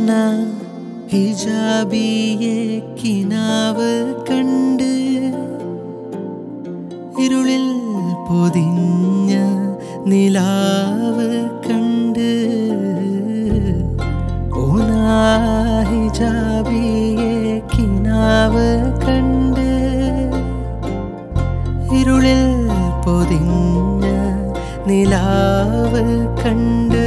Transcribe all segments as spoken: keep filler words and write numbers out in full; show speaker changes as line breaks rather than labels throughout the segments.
ഹിജാബിയെ കിനാവ് കണ്ട് ഇരുളിൽ പൊതിഞ്ഞ നിലാവ് കണ്ട് ഓനാ ഹിജാബിയെ കിനാവ് കണ്ട് ഇരുളിൽ പൊതിഞ്ഞ നിലാവ് കണ്ട്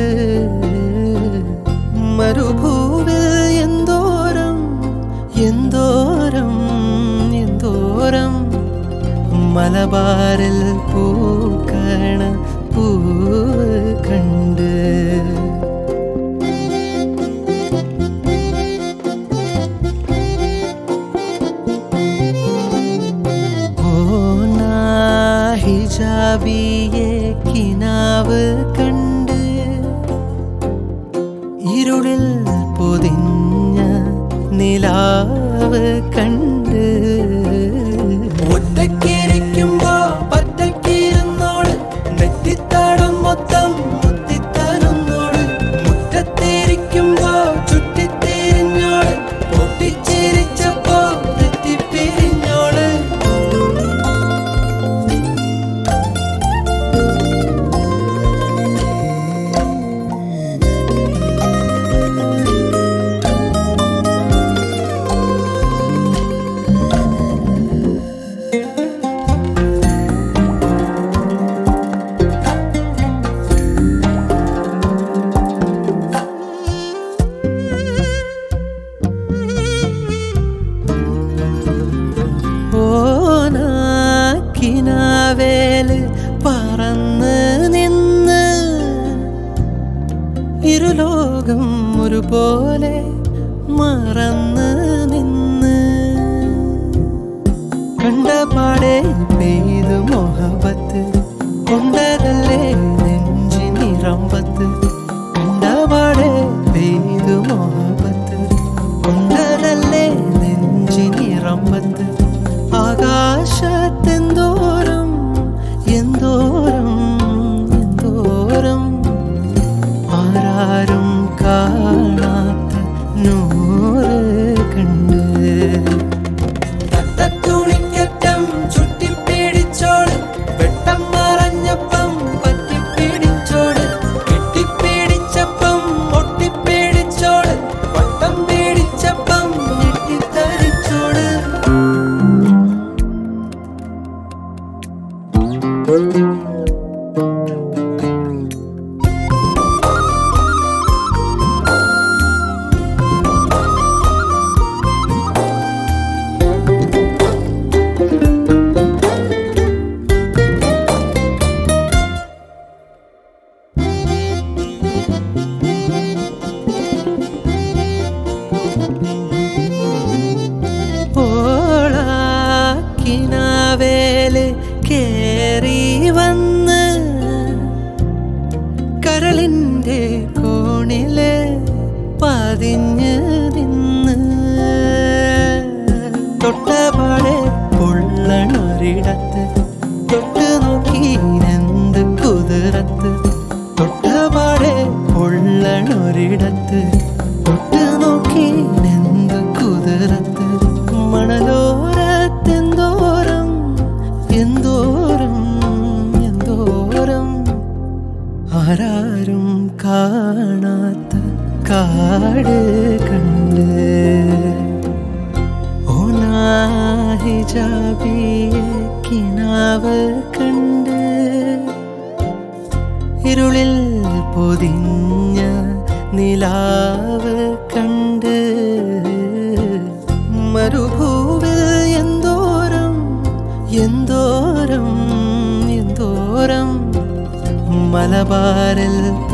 മരുഭൂവിൽ എന്തോരം എന്തോരം എന്തോരം മലബാറിൽ പൂക്കണ പൂവ് കണ്ട് ഓനാ ഹിജാബിയെ കിനാവ് കണ്ട് ഇരുളിൽ പൊതിഞ്ഞ നിലാവ് കണ്ട് ഒറ്റക്കിരിക്കുമ്പോ പറ്റക്കിരുന്നോള് നെറ്റിത്താടം മൊത്തം മുത്തിത്തരുന്നോള് മുറ്റത്തിരിക്കുമ്പോ ചുറ്റിത്തിരിഞ്ഞോള് പൊട്ടിച്ചിരിച്ചപ്പോ നെറ്റിപ്പിരിഞ്ഞോള് കിനാവേല് പറന്ന് നിന്ന് ഇരുലോകം ഒരുപോലെ മറന്ന് നിന്ന് കണ്ടപാടെ പെയ്തു മൊഹബത്ത് കൊണ്ടതല്ലേ നെഞ്ചിനിറമ്പത്ത് കണ്ടപാടെ പെയ്തു മൊഹബത്ത് കൊണ്ടതല്ലേ നെഞ്ചിനിറമ്പത്ത് ആകാശത്തെന്തോരം എന്തോരം എന്തോരം ആരാരും കാണാത്ത നൂറ് കണ്ട് തട്ടത്തുണിക്കറ്റം ചുറ്റിപ്പിടിച്ചോട് വെട്ടം മറഞ്ഞപ്പം പറ്റിപ്പിടിച്ചോട് കെട്ടിപ്പിടിച്ചപ്പം ഒട്ടിപ്പിടിച്ചോട് വട്ടം പിടിച്ചപ്പം ഞെട്ടിത്തരിച്ചോട് കിനാവേല് കേറി വന്ന് കരളിൻ്റെ കോണില് പതിഞ്ഞ് നിന്ന് തൊട്ടപാടെ പൊള്ളണൊരിടത്ത് തൊട്ട് നോക്കീനെന്ത് കുതിരത്ത് തൊട്ടപാടെ പൊള്ളണൊരിടത്ത് തൊട്ട് നോക്കീനെന്ത് കുതിരത്ത് മണലോരത്തെന്തോരം എന്തോരം എന്തോരം ആരാരും കാണാത്ത കാട് കണ്ട് ഓനാ ഹിജാബിയെ കിനാവ് കണ്ട് ഇരുളിൽ പൊതിഞ്ഞ നിലാവ് കണ്ട് മരുഭൂവിൽ എന്തോരം എന്തോരം എന്തോരം മലബാറിൽ